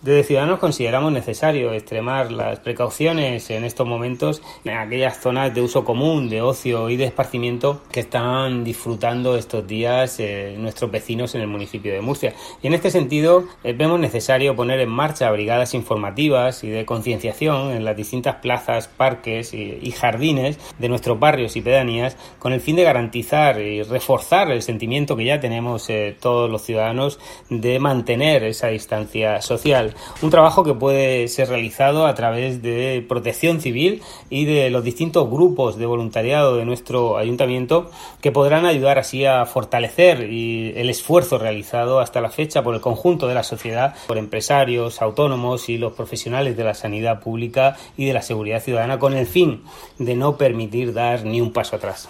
Desde Ciudadanos consideramos necesario extremar las precauciones en estos momentos en aquellas zonas de uso común, de ocio y de esparcimiento que están disfrutando estos días nuestros vecinos en el municipio de Murcia. Y en este sentido vemos necesario poner en marcha brigadas informativas y de concienciación en las distintas plazas, parques y jardines de nuestros barrios y pedanías con el fin de garantizar y reforzar el sentimiento que ya tenemos todos los ciudadanos de mantener esa distancia social. Un trabajo que puede ser realizado a través de Protección Civil y de los distintos grupos de voluntariado de nuestro ayuntamiento que podrán ayudar así a fortalecer el esfuerzo realizado hasta la fecha por el conjunto de la sociedad, por empresarios, autónomos y los profesionales de la sanidad pública y de la seguridad ciudadana con el fin de no permitir dar ni un paso atrás.